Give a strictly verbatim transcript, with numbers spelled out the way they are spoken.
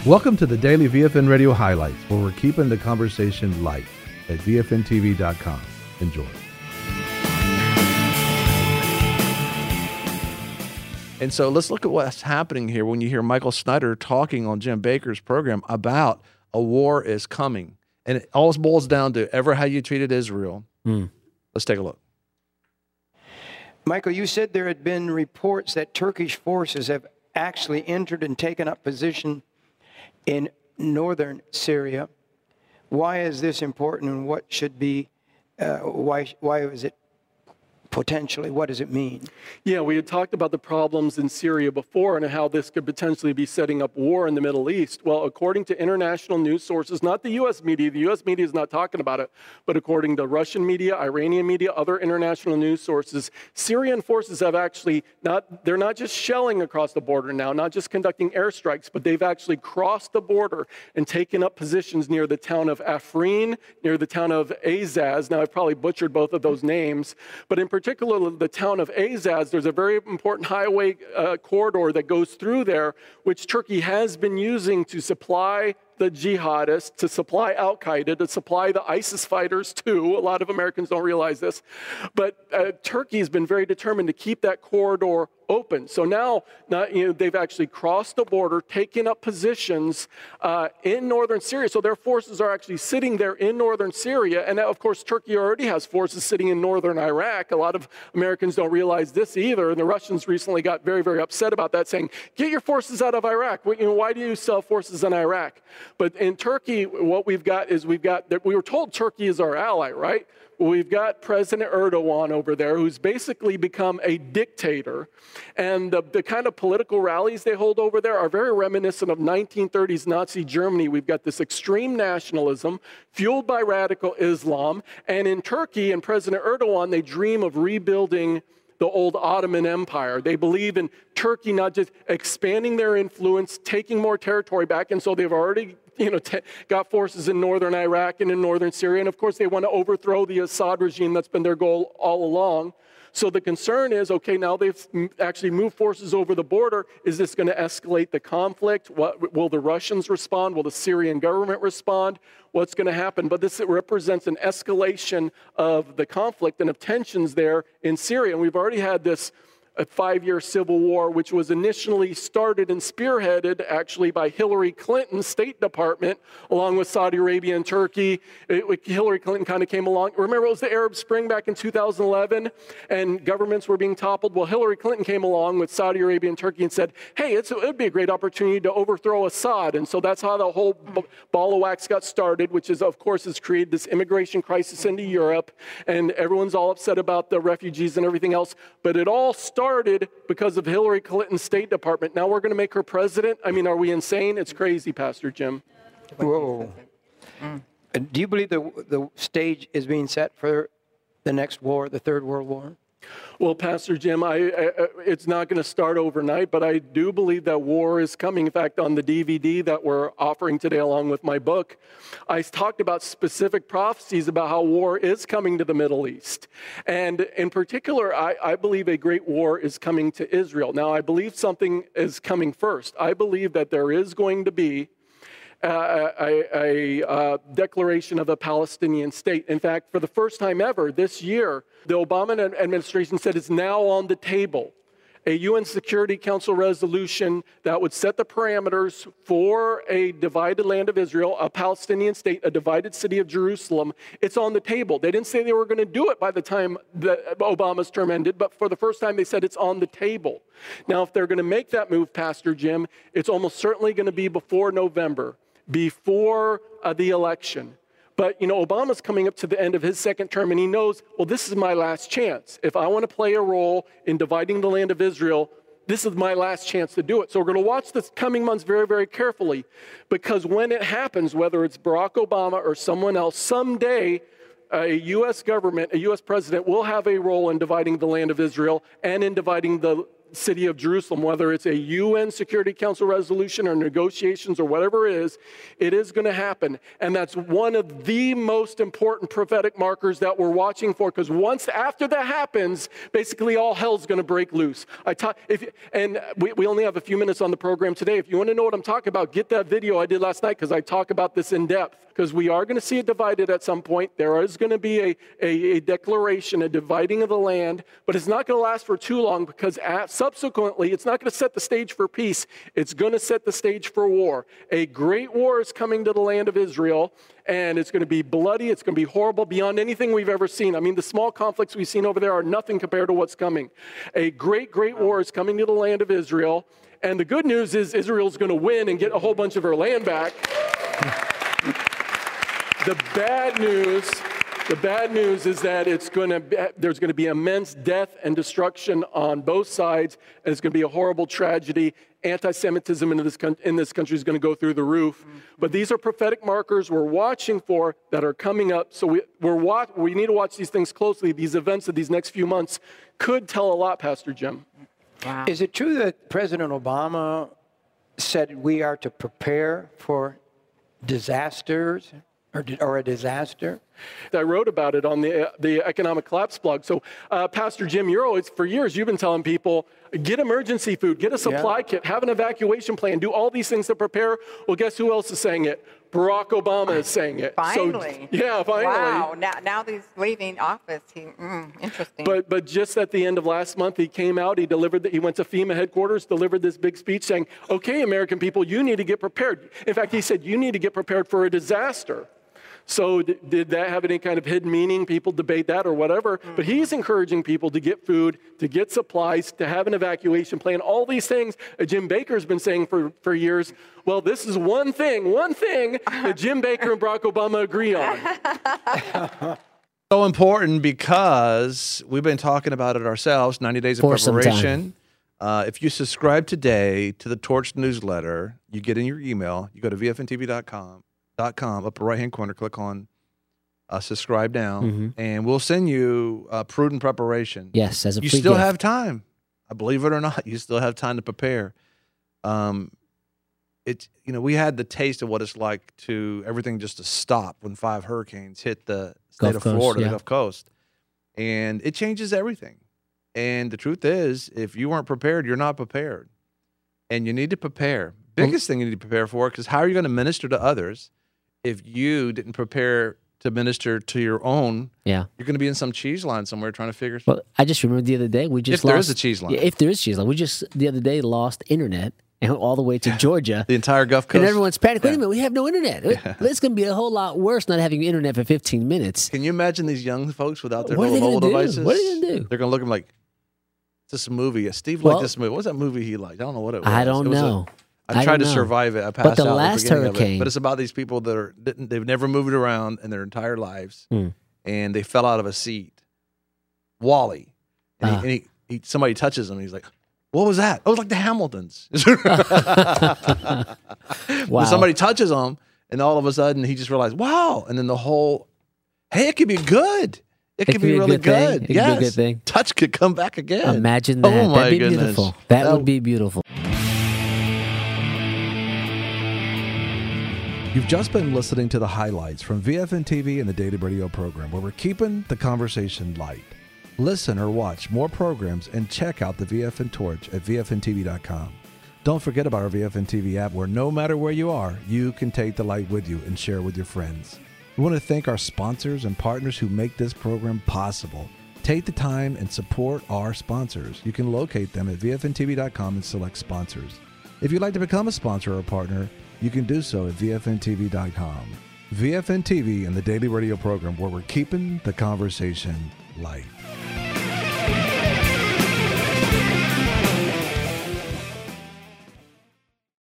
Welcome to the Daily V F N Radio Highlights, where we're keeping the conversation light at V F N T V dot com. Enjoy. And so let's look at what's happening here when you hear Michael Snyder talking on Jim Bakker's program about a war is coming. And it all boils down to ever how you treated Israel. Mm. Let's take a look. Michael, you said there had been reports that Turkish forces have actually entered and taken up position in northern Syria. Why is this important, and what should be, uh, why, why is it potentially, what does it mean? Yeah, we had talked about the problems in Syria before and how this could potentially be setting up war in the Middle East. Well, according to international news sources, not the U S media, the U S media is not talking about it, but according to Russian media, Iranian media, other international news sources, Syrian forces have actually not, they're not just shelling across the border now, not just conducting airstrikes, but they've actually crossed the border and taken up positions near the town of Afrin, near the town of Azaz. Now, I've probably butchered both of those names, but in particular, particularly the town of Azaz, there's a very important highway uh, corridor that goes through there, which Turkey has been using to supply the jihadists, to supply al-Qaeda, to supply the ISIS fighters too. A lot of Americans don't realize this. But uh, Turkey has been very determined to keep that corridor open. So now, not, you know, they've actually crossed the border, taken up positions uh, in northern Syria. So their forces are actually sitting there in northern Syria. And now, of course, Turkey already has forces sitting in northern Iraq. A lot of Americans don't realize this either. And the Russians recently got very, very upset about that, saying, get your forces out of Iraq. You know, why do you sell forces in Iraq? But in Turkey, what we've got is we've got, we were told Turkey is our ally, right? Well, we've got President Erdogan over there, who's basically become a dictator. And the, the kind of political rallies they hold over there are very reminiscent of nineteen thirties Nazi Germany. We've got this extreme nationalism fueled by radical Islam. And in Turkey and President Erdogan, they dream of rebuilding the old Ottoman Empire. They believe in Turkey not just expanding their influence, taking more territory back, and so they've already you know, t- got forces in northern Iraq and in northern Syria, and of course they want to overthrow the Assad regime. That's been their goal all along. So the concern is, okay, now they've actually moved forces over the border. Is this going to escalate the conflict? What, will the Russians respond? Will the Syrian government respond? What's going to happen? But this represents an escalation of the conflict and of tensions there in Syria. And we've already had this a five-year civil war, which was initially started and spearheaded actually by Hillary Clinton's State Department, along with Saudi Arabia and Turkey. It, Hillary Clinton kind of came along. Remember, it was the Arab Spring back in two thousand eleven, and governments were being toppled. Well, Hillary Clinton came along with Saudi Arabia and Turkey and said, hey, it's, it would be a great opportunity to overthrow Assad. And so that's how the whole b- ball of wax got started, which is, of course, has created this immigration crisis into Europe, and everyone's all upset about the refugees and everything else. But it all started started because of Hillary Clinton's State Department. Now we're going to make her president? I mean, are we insane? It's crazy, Pastor Jim. Whoa. Mm. Do you believe the, the stage is being set for the next war, the Third World War? Well, Pastor Jim, I, I, it's not going to start overnight, but I do believe that war is coming. In fact, on the D V D that we're offering today along with my book, I talked about specific prophecies about how war is coming to the Middle East. And in particular, I, I believe a great war is coming to Israel. Now, I believe something is coming first. I believe that there is going to be Uh, a, a, a declaration of a Palestinian state. In fact, for the first time ever this year, the Obama administration said it's now on the table. A U N Security Council resolution that would set the parameters for a divided land of Israel, a Palestinian state, a divided city of Jerusalem. It's on the table. They didn't say they were going to do it by the time that Obama's term ended, but for the first time they said it's on the table. Now, if they're going to make that move, Pastor Jim, it's almost certainly going to be before November, before uh, the election. But, you know, Obama's coming up to the end of his second term, and he knows, well, this is my last chance. If I want to play a role in dividing the land of Israel, this is my last chance to do it. So we're going to watch this coming months very, very carefully, because when it happens, whether it's Barack Obama or someone else, someday a U S government, a U S president will have a role in dividing the land of Israel and in dividing the city of Jerusalem, whether it's a U N Security Council resolution or negotiations or whatever it is, it is going to happen. And that's one of the most important prophetic markers that we're watching for, because once after that happens, basically all hell's going to break loose. I ta- if, and we, we only have a few minutes on the program today. If you want to know what I'm talking about, get that video I did last night, because I talk about this in depth, because we are going to see it divided at some point. There is going to be a, a, a declaration, a dividing of the land, but it's not going to last for too long, because at, subsequently, it's not going to set the stage for peace. It's going to set the stage for war. A great war is coming to the land of Israel, and it's going to be bloody. It's going to be horrible beyond anything we've ever seen. I mean, the small conflicts we've seen over there are nothing compared to what's coming. A great, great war is coming to the land of Israel, and the good news is Israel's going to win and get a whole bunch of her land back. The bad news, the bad news is that it's going to be, there's going to be immense death and destruction on both sides, and it's going to be a horrible tragedy. Anti-Semitism in this in this country is going to go through the roof. Mm-hmm. But these are prophetic markers we're watching for that are coming up. So we we're watch, we need to watch these things closely. These events of these next few months could tell a lot, Pastor Jim. Wow. Is it true that President Obama said we are to prepare for disasters? Or, or a disaster? I wrote about it on the the Economic Collapse blog. So, uh, Pastor Jim, you're always, for years, you've been telling people, get emergency food, get a supply yeah. kit, have an evacuation plan, do all these things to prepare. Well, guess who else is saying it? Barack Obama is saying it. Finally. So, yeah, finally. Wow, now, now that he's leaving office, he, mm, interesting. But but just at the end of last month, he came out, he delivered, the, he went to FEMA headquarters, delivered this big speech saying, okay, American people, you need to get prepared. In fact, he said, you need to get prepared for a disaster. So d- did that have any kind of hidden meaning? People debate that or whatever. Mm-hmm. But he's encouraging people to get food, to get supplies, to have an evacuation plan, all these things uh, Jim Baker's been saying for, for years. Well, this is one thing, one thing that Jim Baker and Barack Obama agree on. So important because we've been talking about it ourselves, ninety days of For some preparation. Uh, if you subscribe today to the Torch newsletter, you get in your email, you go to V F N T V dot com. Dot com, upper right hand corner, click on uh, subscribe now, mm-hmm. and we'll send you uh, prudent preparation. Yes, as a you free still gift. have time. I believe it or not, you still have time to prepare. Um, it's you know we had the taste of what it's like to everything just to stop when five hurricanes hit the state Gulf of Coast, Florida, yeah. the Gulf Coast, and it changes everything. And the truth is, if you weren't prepared, you're not prepared, and you need to prepare. Biggest thing you need to prepare for, because how are you going to minister to others if you didn't prepare to minister to your own? Yeah. You're going to be in some cheese line somewhere trying to figure. Well, I just remember the other day we just if there lost, is a cheese line. Yeah, if there is cheese line, we just the other day lost internet and all the way to Georgia. The entire Gulf Coast. And everyone's panicking. Wait Yeah. a minute, we have no internet. Yeah. It's going to be a whole lot worse not having internet for fifteen minutes. Can you imagine these young folks without their What are little they mobile gonna do? devices? What are they gonna do? They're going to look at them like, it's this movie. Steve Well, liked this movie. What was that movie he liked? I don't know what it was. I don't It was a- know. I I tried don't to know. survive it. I passed But the out last at the beginning of it. hurricane- But it's about these people that are didn't, they've never moved around in their entire lives, Mm. and they fell out of a seat. Wally, and, Ah. he, and he, he somebody touches him, and he's like, "What was that?" Oh, it was like the Hamiltons. Wow. Somebody touches him, and all of a sudden he just realized, "Wow!" And then the whole, hey, it could be good. It, could be, be a really good thing. good. It could be a Yes, good thing. touch could come back again. Imagine that. Oh my That'd be goodness. beautiful. That, That- would be beautiful. You've just been listening to the highlights from V F N T V and the Daily Radio program, where we're keeping the conversation light. Listen or watch more programs and check out the V F N Torch at V F N T V dot com. Don't forget about our V F N T V app, where no matter where you are, you can take the light with you and share with your friends. We want to thank our sponsors and partners who make this program possible. Take the time and support our sponsors. You can locate them at V F N T V dot com and select sponsors. If you'd like to become a sponsor or a partner, you can do so at V F N T V dot com. V F N T V and the Daily Radio program, where we're keeping the conversation light.